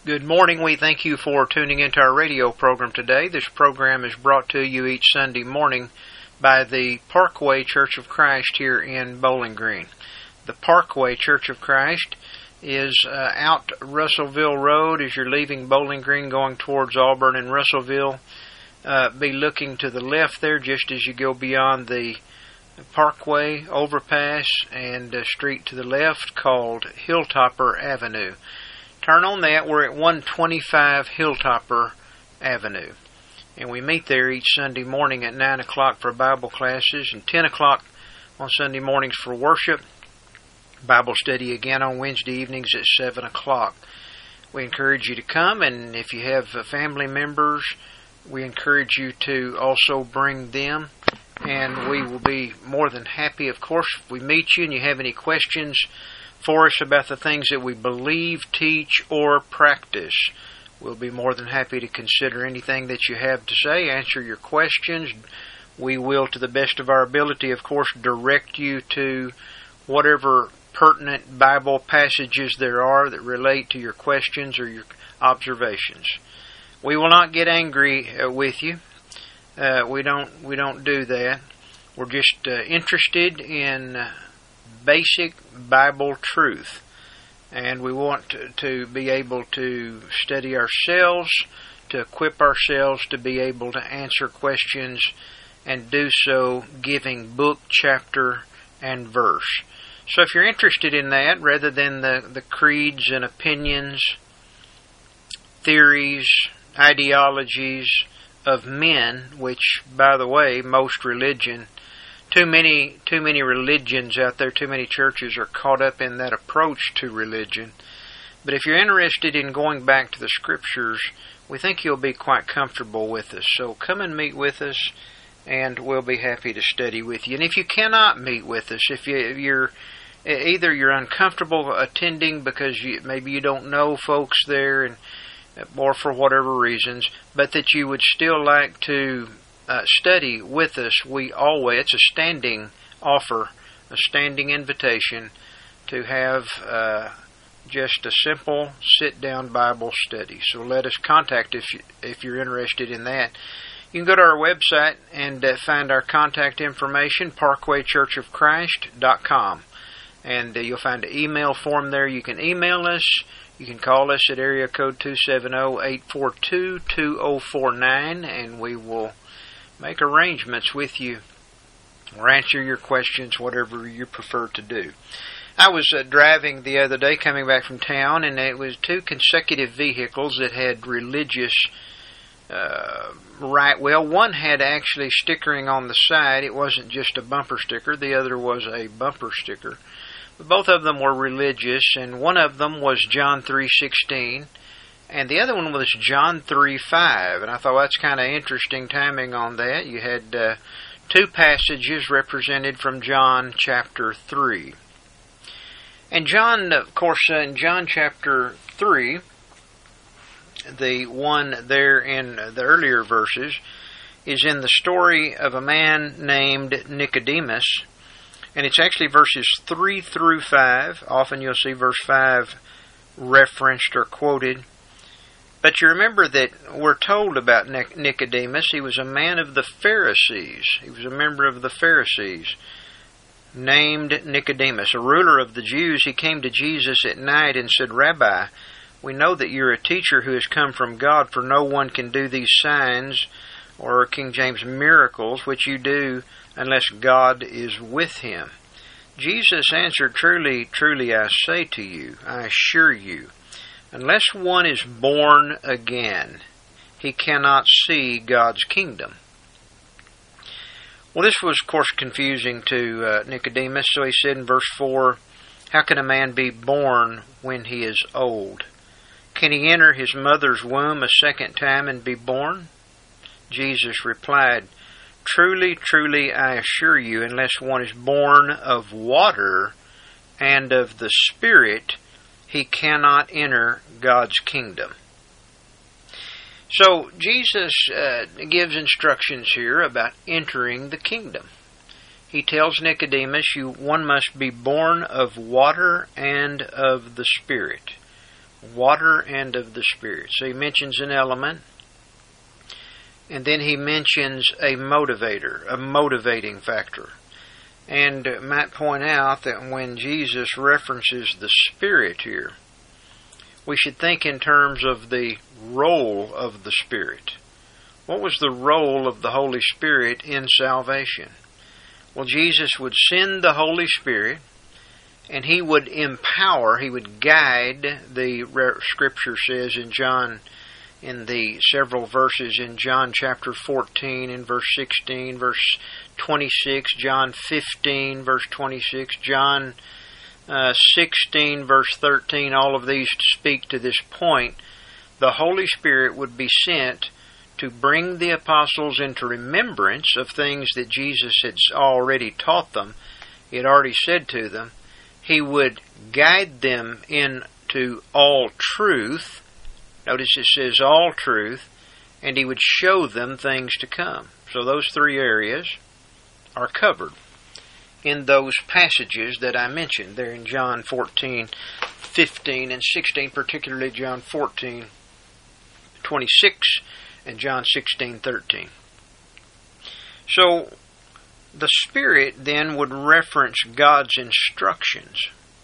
Good morning. We thank you for tuning into our radio program today. This program is brought to you each Sunday morning by the Parkway Church of Christ here in Bowling Green. The Parkway Church of Christ is out Russellville Road as you're leaving Bowling Green going towards Auburn and Russellville. Be looking to the left there just as you go beyond the Parkway overpass and a street to the left called Hilltopper Avenue. Turn on that. We're at 125 Hilltopper Avenue. And we meet there each Sunday morning at 9 o'clock for Bible classes and 10 o'clock on Sunday mornings for worship. Bible study again on Wednesday evenings at 7 o'clock. We encourage you to come, and if you have family members, we encourage you to also bring them. And we will be more than happy, of course, if we meet you and you have any questions for us about the things that we believe, teach, or practice. We'll be more than happy to consider anything that you have to say, answer your questions. We will, to the best of our ability, of course, direct you to whatever pertinent Bible passages there are that relate to your questions or your observations. We will not get angry with you. We don't do that. We're just interested in basic Bible truth, and we want to be able to study ourselves, to equip ourselves to be able to answer questions, and do so giving book, chapter, and verse. So if you're interested in that, rather than the creeds and opinions, theories, ideologies of men, which, by the way, most religion, too many religions out there, too many churches are caught up in that approach to religion. But if you're interested in going back to the Scriptures, we think you'll be quite comfortable with us. So come and meet with us, and we'll be happy to study with you. And if you cannot meet with us, if you're either you're uncomfortable attending because maybe you don't know folks there, or for whatever reasons, but that you would still like to study with us, it's a standing offer, a standing invitation to have just a simple sit-down Bible study. So let us contact if you're interested in that. You can go to our website and find our contact information, parkwaychurchofchrist.com. And you'll find an email form there. You can email us. You can call us at area code 270-842-2049, and we will make arrangements with you or answer your questions, whatever you prefer to do. I was driving the other day coming back from town, and it was two consecutive vehicles that had religious one had actually stickering on the side. It wasn't just a bumper sticker. The other was a bumper sticker. But both of them were religious, and one of them was John 3:16. And the other one was John 3:5, and I thought that's kind of interesting timing on that. You had two passages represented from John chapter 3. And John, of course, in John chapter 3, the one there in the earlier verses, is in the story of a man named Nicodemus, and it's actually verses 3 through 5. Often you'll see verse 5 referenced or quoted. But you remember that we're told about Nicodemus. He was a man of the Pharisees. He was a member of the Pharisees, named Nicodemus, a ruler of the Jews. He came to Jesus at night and said, "Rabbi, we know that you're a teacher who has come from God, for no one can do these signs," or King James, miracles, "which you do unless God is with him." Jesus answered, "Truly, truly, I say to you, I assure you, unless one is born again, he cannot see God's kingdom." Well, this was, of course, confusing to Nicodemus, so he said in verse 4, "How can a man be born when he is old? Can he enter his mother's womb a second time and be born?" Jesus replied, "Truly, truly, I assure you, unless one is born of water and of the Spirit, he cannot enter God's kingdom." So Jesus gives instructions here about entering the kingdom. He tells Nicodemus, one must be born of water and of the Spirit. Water and of the Spirit. So he mentions an element, and then he mentions a motivator, a motivating factor. And might point out that when Jesus references the Spirit here, we should think in terms of the role of the Spirit. What was the role of the Holy Spirit in salvation? Well, Jesus would send the Holy Spirit, and He would empower, He would guide, the Scripture says in the several verses in John chapter 14, in verse 16, verse 26, John 15, verse 26, John 16, verse 13, all of these speak to this point. The Holy Spirit would be sent to bring the apostles into remembrance of things that Jesus had already taught them. He had already said to them. He would guide them into all truth. Notice it says all truth. And He would show them things to come. So those three areas are covered in those passages that I mentioned there in John 14, 15, and 16, particularly John 14, 26, and John 16, 13. So the Spirit then would reference God's instructions.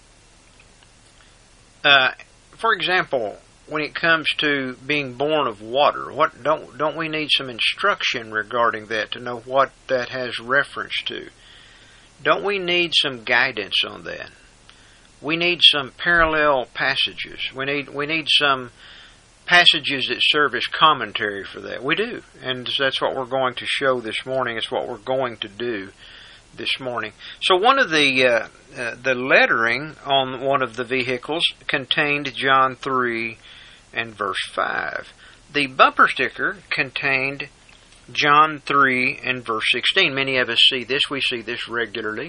For example, when it comes to being born of water, don't we need some instruction regarding that to know what that has reference to? Don't we need some guidance on that? We need some parallel passages. We need some passages that serve as commentary for that. We do. And that's what we're going to show this morning. It's what we're going to do this morning. So one of the lettering on one of the vehicles contained John 3 and verse 5. The bumper sticker contained John 3 and verse 16. Many of us see this. We see this regularly.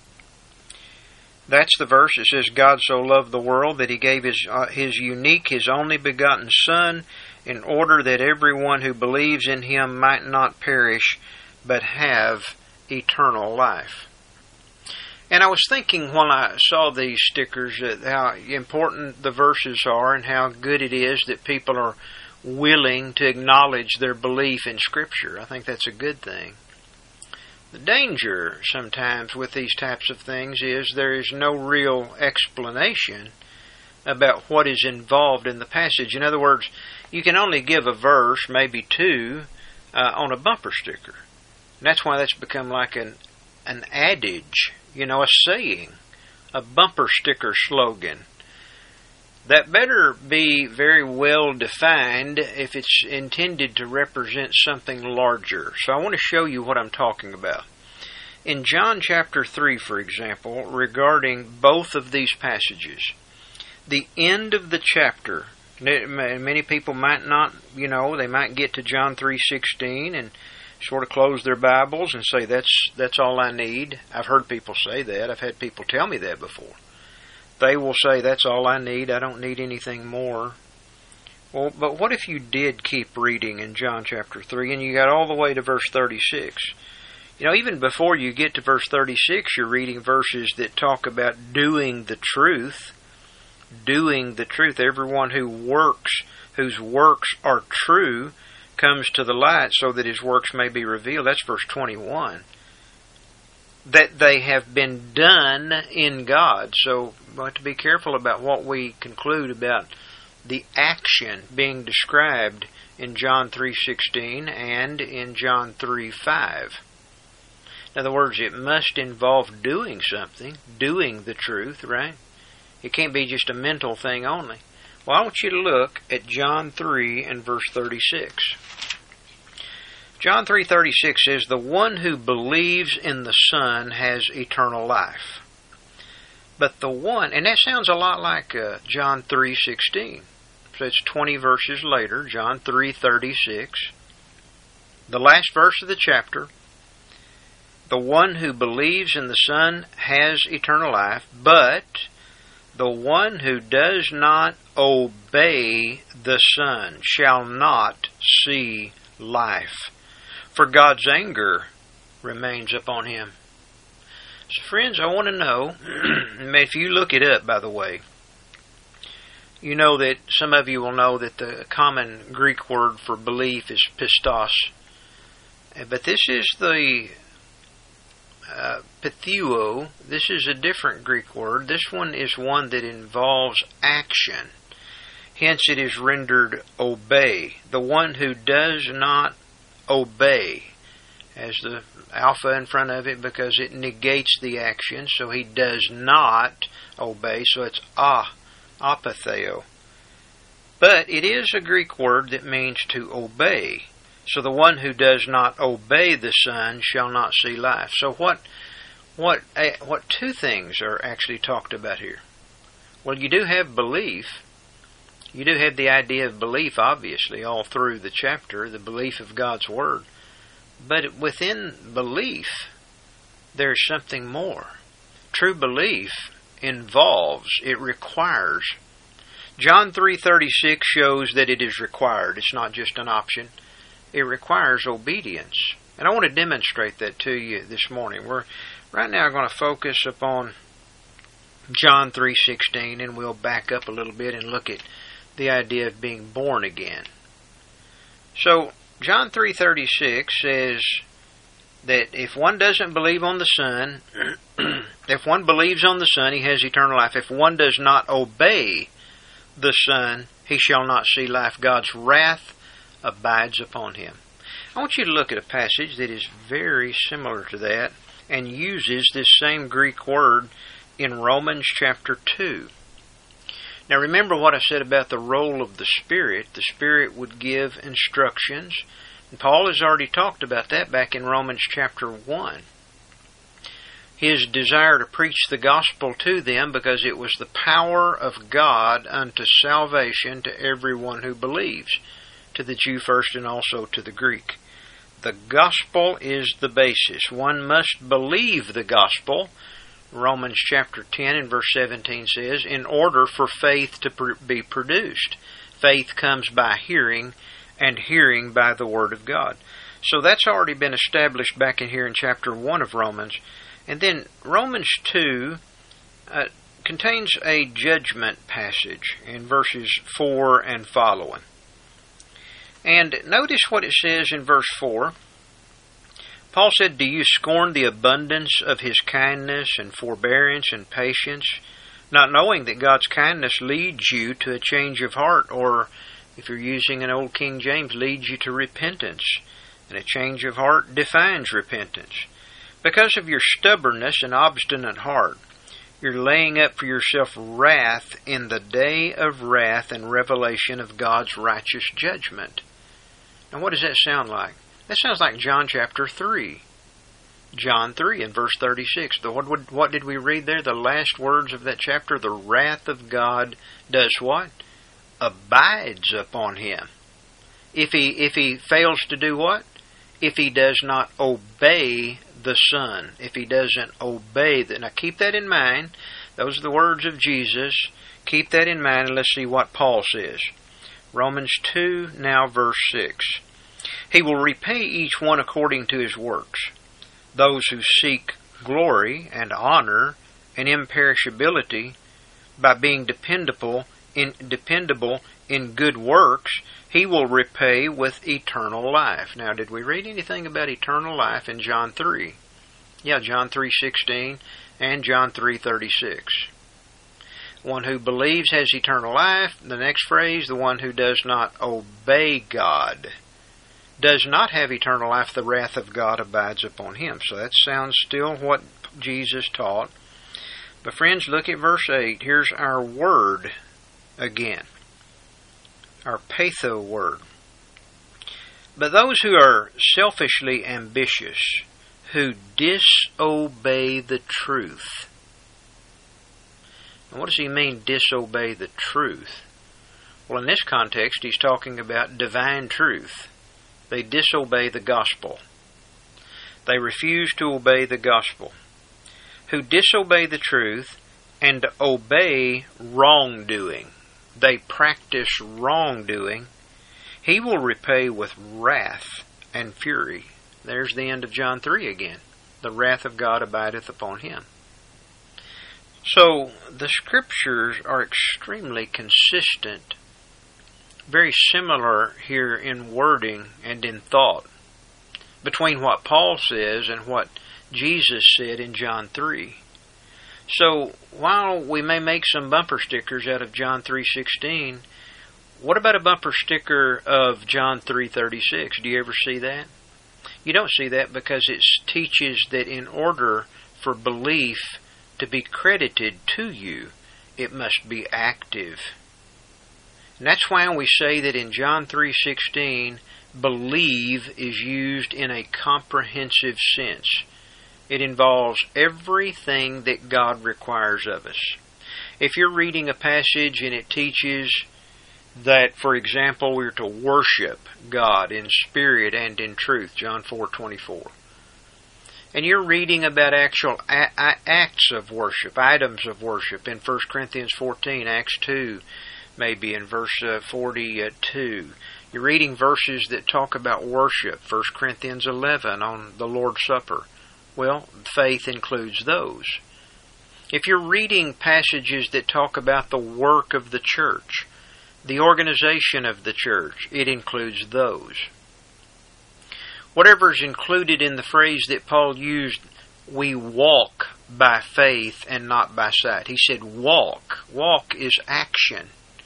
That's the verse that says, God so loved the world that He gave His only begotten Son, in order that everyone who believes in Him might not perish, but have eternal life. And I was thinking when I saw these stickers how important the verses are and how good it is that people are willing to acknowledge their belief in Scripture. I think that's a good thing. The danger sometimes with these types of things is there is no real explanation about what is involved in the passage. In other words, you can only give a verse, maybe two, on a bumper sticker. And that's why that's become like an adage, a saying, a bumper sticker slogan. That better be very well defined if it's intended to represent something larger. So I want to show you what I'm talking about. In John chapter 3, for example, regarding both of these passages, the end of the chapter, many people might not, they might get to John 3:16 and sort of close their Bibles and say, that's all I need. I've heard people say that. I've had people tell me that before. They will say, that's all I need. I don't need anything more. Well, but what if you did keep reading in John chapter 3 and you got all the way to verse 36? Even before you get to verse 36, you're reading verses that talk about doing the truth. Doing the truth. Everyone whose works are true, comes to the light so that his works may be revealed. That's verse 21. That they have been done in God. So we have to be careful about what we conclude about the action being described in John 3:16 and in John 3:5. In other words, it must involve doing something, doing the truth, right? It can't be just a mental thing only. Well, I want you to look at John 3 and verse 36. John 3:36 says, the one who believes in the Son has eternal life. But the one, and that sounds a lot like John 3:16. So it's 20 verses later, John 3:36. The last verse of the chapter. The one who believes in the Son has eternal life, but the one who does not obey the Son shall not see life, for God's anger remains upon him. So friends, I want to know, if you look it up, by the way, You know that some of you will know that the common Greek word for belief is pistos. But this is the pitheuo. This is a different Greek word. This one is one that involves action. Hence it is rendered obey. The one who does not obey has the alpha in front of it because it negates the action, so he does not obey, so it's apatheo. But it is a Greek word that means to obey. So the one who does not obey the Son shall not see life. So what two things are actually talked about here? Well, you do have belief. You do have the idea of belief, obviously, all through the chapter, the belief of God's Word. But within belief, there's something more. True belief involves, it requires. John 3:36 shows that it is required. It's not just an option. It requires obedience. And I want to demonstrate that to you this morning. We're right now going to focus upon John 3:16, and we'll back up a little bit and look at the idea of being born again. So, John 3:36 says that if one doesn't believe on the Son, if one believes on the Son, he has eternal life. If one does not obey the Son, he shall not see life. God's wrath abides upon him. I want you to look at a passage that is very similar to that and uses this same Greek word in Romans chapter 2. Now remember what I said about the role of the Spirit. The Spirit would give instructions. And Paul has already talked about that back in Romans chapter 1. His desire to preach the gospel to them because it was the power of God unto salvation to everyone who believes, to the Jew first and also to the Greek. The gospel is the basis. One must believe the gospel. Romans chapter 10 and verse 17 says, in order for faith to be produced. Faith comes by hearing, and hearing by the Word of God. So that's already been established back in here in chapter 1 of Romans. And then Romans 2 contains a judgment passage in verses 4 and following. And notice what it says in verse 4. Paul said, do you scorn the abundance of his kindness and forbearance and patience, not knowing that God's kindness leads you to a change of heart, or, if you're using an old King James, leads you to repentance? And a change of heart defines repentance. Because of your stubbornness and obstinate heart, you're laying up for yourself wrath in the day of wrath and revelation of God's righteous judgment. Now what does that sound like? That sounds like John chapter 3. John 3 and verse 36. What did we read there? The last words of that chapter. The wrath of God does what? Abides upon him. If he fails to do what? If he does not obey the Son. If he doesn't obey that. Now keep that in mind. Those are the words of Jesus. Keep that in mind, and let's see what Paul says. Romans 2, now verse 6. He will repay each one according to his works. Those who seek glory and honor and imperishability by being dependable in good works, he will repay with eternal life. Now, did we read anything about eternal life in John 3? Yeah, John 3:16 and John 3:36. One who believes has eternal life. The next phrase, the one who does not obey God does not have eternal life. The wrath of God abides upon him. So that sounds still what Jesus taught. But friends, look at verse 8. Here's our word again. Our patho word. But those who are selfishly ambitious, who disobey the truth. And what does he mean, disobey the truth? Well, in this context, he's talking about divine truth. They disobey the gospel. They refuse to obey the gospel. Who disobey the truth and obey wrongdoing. They practice wrongdoing. He will repay with wrath and fury. There's the end of John 3 again. The wrath of God abideth upon him. So, the Scriptures are extremely consistent, very similar here in wording and in thought, between what Paul says and what Jesus said in John 3. So, while we may make some bumper stickers out of John 3:16, what about a bumper sticker of John 3:36? Do you ever see that? You don't see that because it teaches that in order for belief to be credited to you, it must be active. And that's why we say that in John 3:16, believe is used in a comprehensive sense. It involves everything that God requires of us. If you're reading a passage and it teaches that, for example, we're to worship God in spirit and in truth, John 4:24, and you're reading about actual acts of worship, items of worship in 1 Corinthians 14, Acts 2, maybe in verse 42. You're reading verses that talk about worship, 1 Corinthians 11 on the Lord's Supper. Well, faith includes those. If you're reading passages that talk about the work of the church, the organization of the church, it includes those. Whatever is included in the phrase that Paul used, we walk by faith and not by sight. He said walk. Walk is action.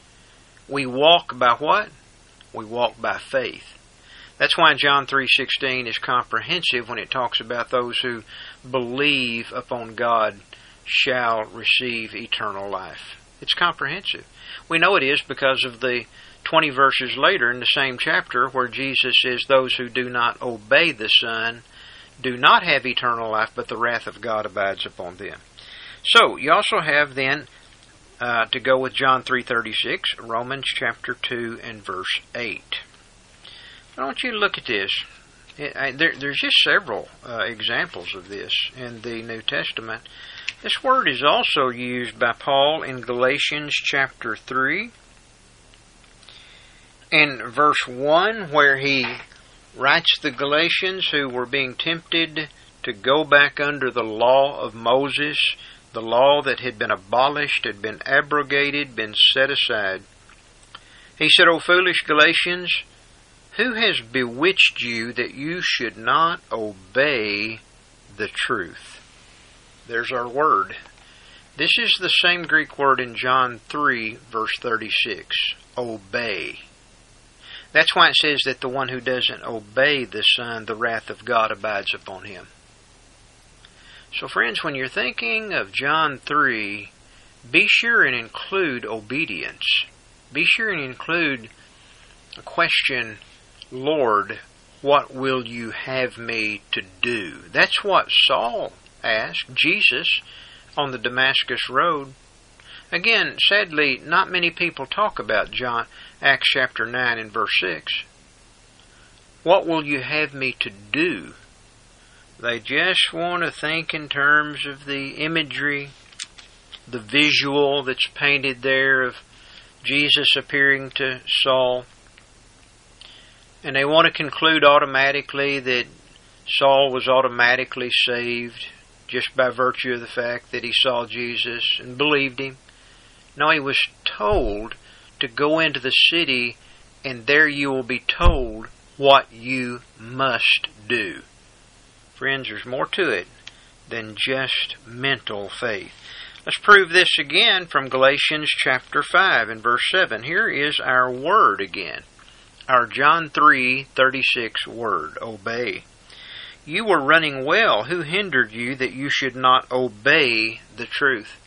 We walk by what? We walk by faith. That's why John 3:16 is comprehensive when it talks about those who believe upon God shall receive eternal life. It's comprehensive. We know it is because of the 20 verses later in the same chapter where Jesus says those who do not obey the Son do not have eternal life, but the wrath of God abides upon them. So, you also have then, to go with John 3:36, Romans chapter 2 and verse 8. I want you to look at this. There's just several examples of this in the New Testament. This word is also used by Paul in Galatians chapter 3. In verse 1, where he writes the Galatians who were being tempted to go back under the law of Moses, the law that had been abolished, had been abrogated, been set aside. He said, O foolish Galatians, who has bewitched you that you should not obey the truth? There's our word. This is the same Greek word in John 3, verse 36. Obey. That's why it says that the one who doesn't obey the Son, the wrath of God abides upon him. So friends, when you're thinking of John 3, be sure and include obedience. Be sure and include a question, Lord, what will you have me to do? That's what Saul asked Jesus on the Damascus Road. Again, sadly, not many people talk about Acts chapter 9 and verse 6. What will you have me to do? They just want to think in terms of the imagery, the visual that's painted there of Jesus appearing to Saul. And they want to conclude automatically that Saul was automatically saved just by virtue of the fact that he saw Jesus and believed him. No, he was told to go into the city and there you will be told what you must do. Friends, there's more to it than just mental faith. Let's prove this again from Galatians chapter 5 and verse 7. Here is our word again. Our John 3:36 word, obey. You were running well. Who hindered you that you should not obey the truth?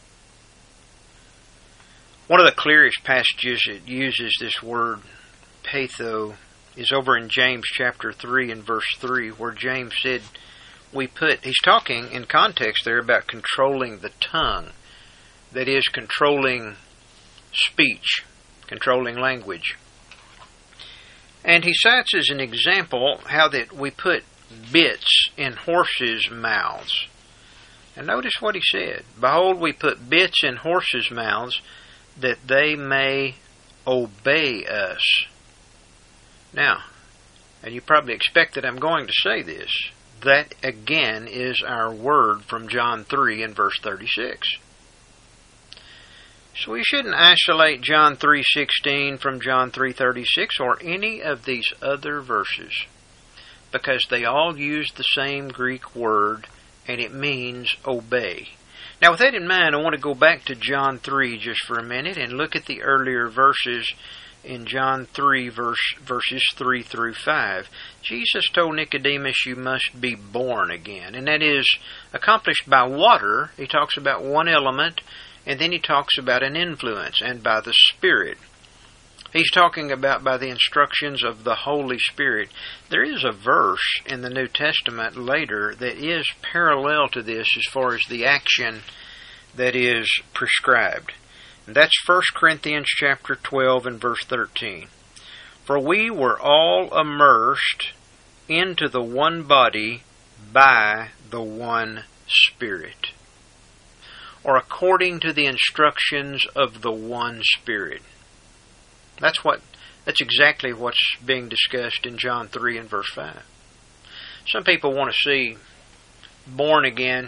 One of the clearest passages that uses this word, patho, is over in James chapter 3 and verse 3, where James said, he's talking in context there about controlling the tongue. That is, controlling speech, controlling language. And he cites as an example how that we put bits in horses' mouths. And notice what he said. Behold, we put bits in horses' mouths that they may obey us. Now, and you probably expect that I'm going to say this, that again is our word from John 3 and verse 36. So we shouldn't isolate John 3:16 from John 3:36 or any of these other verses, because they all use the same Greek word, and it means obey. Now, with that in mind, I want to go back to John 3 just for a minute and look at the earlier verses in John 3, verses 3 through 5. Jesus told Nicodemus, you must be born again, and that is accomplished by water. He talks about one element, and then he talks about an influence, and by the Spirit. He's talking about by the instructions of the Holy Spirit. There is a verse in the New Testament later that is parallel to this as far as the action that is prescribed. And that's 1 Corinthians chapter 12 and verse 13. For we were all immersed into the one body by the one Spirit, or according to the instructions of the one Spirit. That's exactly what's being discussed in John 3 and verse 5. Some people want to see born again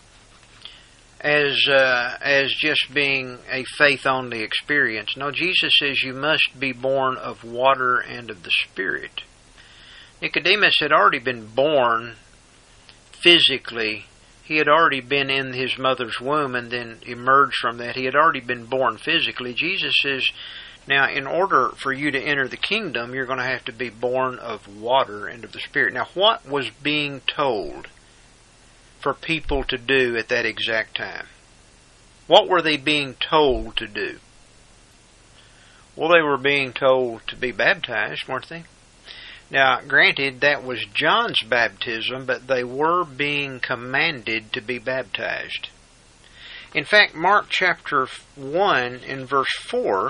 as just being a faith-only experience. No, Jesus says you must be born of water and of the Spirit. Nicodemus had already been born physically. He had already been in his mother's womb and then emerged from that. He had already been born physically. Jesus says, now, in order for you to enter the kingdom, you're going to have to be born of water and of the Spirit. Now, what was being told for people to do at that exact time? What were they being told to do? Well, they were being told to be baptized, weren't they? Now, granted, that was John's baptism, but they were being commanded to be baptized. In fact, Mark chapter 1 in verse 4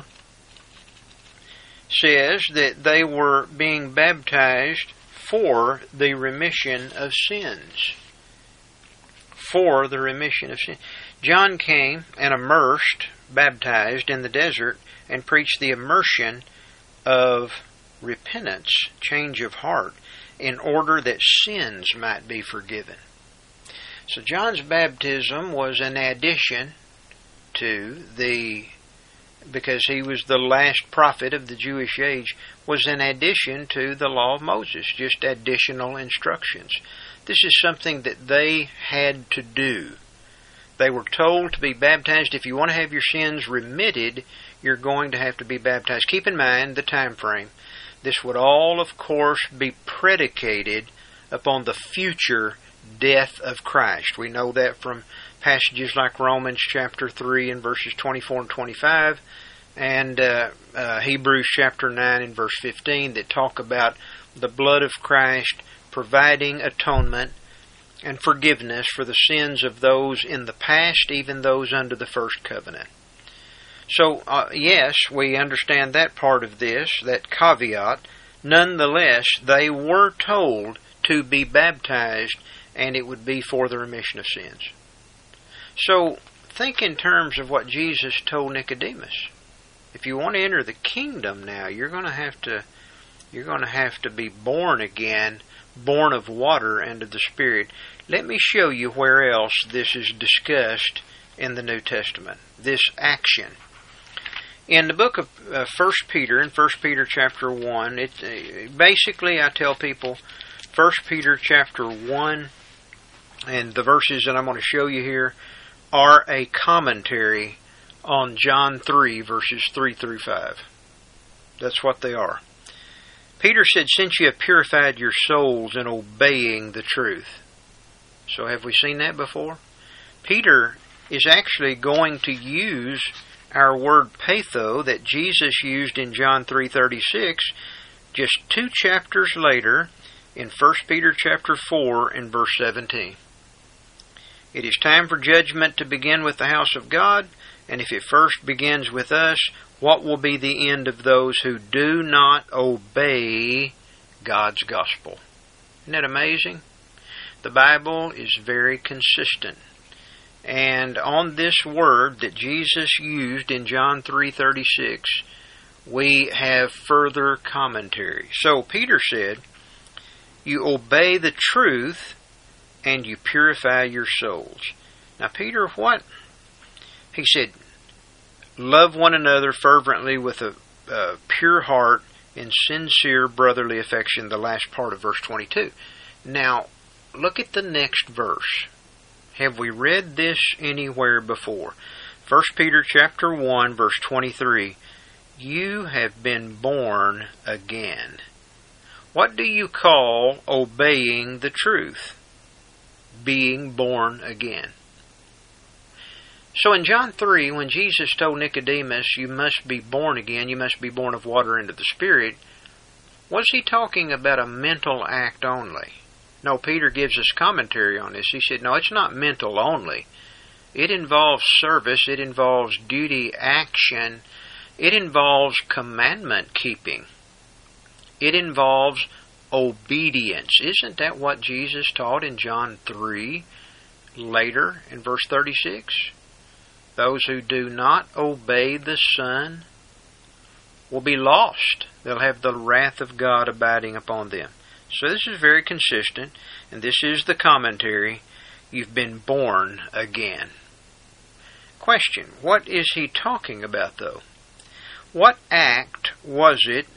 says that they were being baptized for the remission of sins. For the remission of sins. John came and immersed, baptized in the desert, and preached the immersion of repentance, change of heart, in order that sins might be forgiven. So John's baptism was an addition to because he was the last prophet of the Jewish age, was an addition to the law of Moses, just additional instructions. This is something that they had to do. They were told to be baptized. If you want to have your sins remitted, you're going to have to be baptized. Keep in mind the time frame. This would all, of course, be predicated upon the future death of Christ. We know that from passages like Romans chapter 3 and verses 24 and 25, and Hebrews chapter 9 and verse 15 that talk about the blood of Christ providing atonement and forgiveness for the sins of those in the past, even those under the first covenant. So, yes, we understand that part of this, that caveat. Nonetheless, they were told to be baptized, and it would be for the remission of sins. So, think in terms of what Jesus told Nicodemus. If you want to enter the kingdom now, you're going to have to be born again, born of water and of the Spirit. Let me show you where else this is discussed in the New Testament, this action. In the book of 1 Peter, in 1 Peter chapter 1, basically I tell people 1 Peter chapter 1 and the verses that I'm going to show you here are a commentary on John 3, verses 3 through 5. That's what they are. Peter said, since you have purified your souls in obeying the truth. So have we seen that before? Peter is actually going to use our word patho that Jesus used in John 3:36 just 2 chapters later in 1 Peter chapter 4 and verse 17. It is time for judgment to begin with the house of God, and if it first begins with us, what will be the end of those who do not obey God's gospel? Isn't that amazing? The Bible is very consistent. And on this word that Jesus used in John 3:36, we have further commentary. So Peter said, you obey the truth and you purify your souls. Now Peter, what? He said, love one another fervently with a pure heart in sincere brotherly affection, the last part of verse 22. Now, look at the next verse. Have we read this anywhere before? 1 Peter chapter 1, verse 23. You have been born again. What do you call obeying the truth? Being born again. So in John 3, when Jesus told Nicodemus, you must be born again, you must be born of water into the Spirit, was he talking about a mental act only? No, Peter gives us commentary on this. He said, no, it's not mental only. It involves service, it involves duty, action, it involves commandment keeping. It involves obedience. Isn't that what Jesus taught in John 3, later in verse 36? Those who do not obey the Son will be lost. They'll have the wrath of God abiding upon them. So this is very consistent, and this is the commentary. You've been born again. Question, what is he talking about, though? What act was it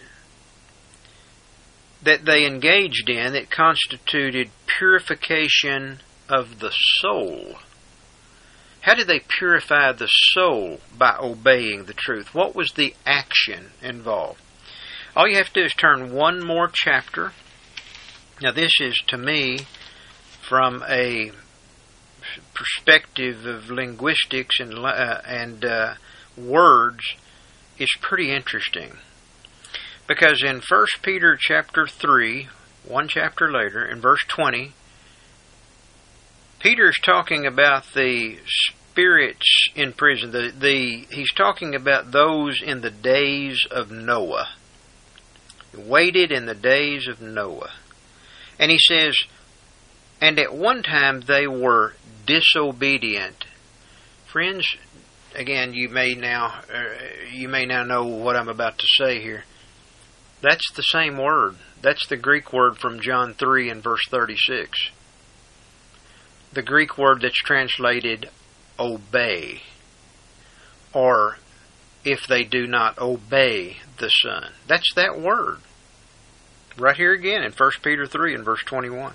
that they engaged in that constituted purification of the soul? How did they purify the soul by obeying the truth? What was the action involved? All you have to do is turn one more chapter. Now this is, to me, from a perspective of linguistics and words, is pretty interesting. Because in 1 Peter chapter 3, one chapter later, in verse 20, Peter's talking about the spirits in prison. He's talking about those in the days of Noah. He waited in the days of Noah. And he says, and at one time they were disobedient. Friends, again, you may now know what I'm about to say here. That's the same word. That's the Greek word from John 3 and verse 36. The Greek word that's translated obey, or if they do not obey the Son. That's that word. Right here again in 1 Peter 3 and verse 21.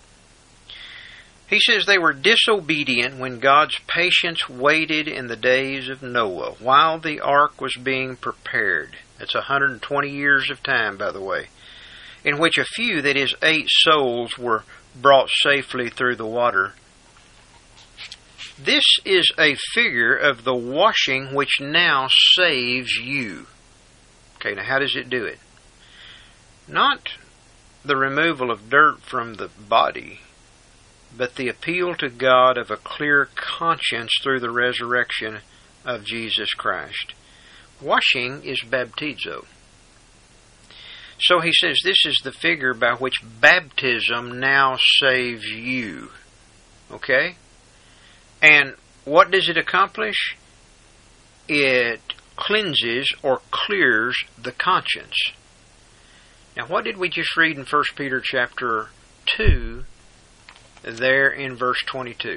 He says they were disobedient when God's patience waited in the days of Noah while the ark was being prepared. That's 120 years of time, by the way, in which a few, that is 8 souls, were brought safely through the water. This is a figure of the washing which now saves you. Okay, now how does it do it? Not the removal of dirt from the body, but the appeal to God of a clear conscience through the resurrection of Jesus Christ. Washing is baptizo. So he says this is the figure by which baptism now saves you. Okay? And what does it accomplish? It cleanses or clears the conscience. Now what did we just read in 1 Peter chapter 2, there in verse 22?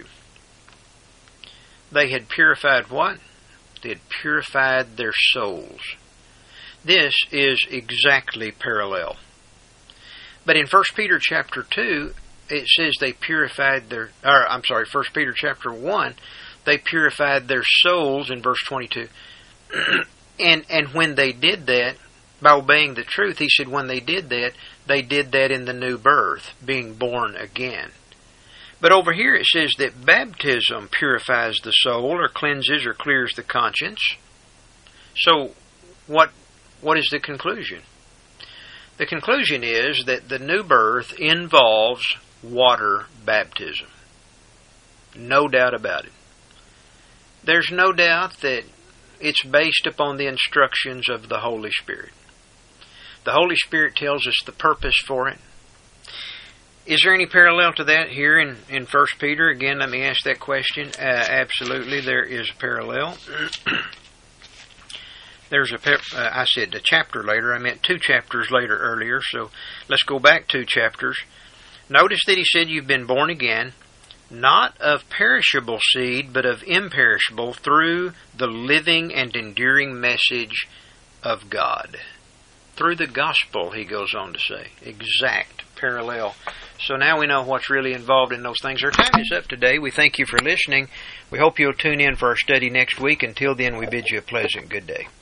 They had purified what? They had purified their souls. This is exactly parallel. But in 1 Peter chapter 2, it says they purified 1 Peter chapter 1, they purified their souls in verse 22. and when they did that, by obeying the truth, he said when they did that in the new birth, being born again. But over here it says that baptism purifies the soul, or cleanses, or clears the conscience. So, what is the conclusion? The conclusion is that the new birth involves water baptism. No doubt about it. There's no doubt that it's based upon the instructions of the Holy Spirit. The Holy Spirit tells us the purpose for it. Is there any parallel to that here in 1 Peter? Again, let me ask that question. Absolutely, there is a parallel. There's I said a chapter later. I meant 2 chapters later earlier. So let's go back 2 chapters. Notice that he said you've been born again. not of perishable seed, but of imperishable, through the living and enduring message of God. Through the gospel, he goes on to say. Exact parallel. So now we know what's really involved in those things. Our time is up today. We thank you for listening. We hope you'll tune in for our study next week. Until then, we bid you a pleasant good day.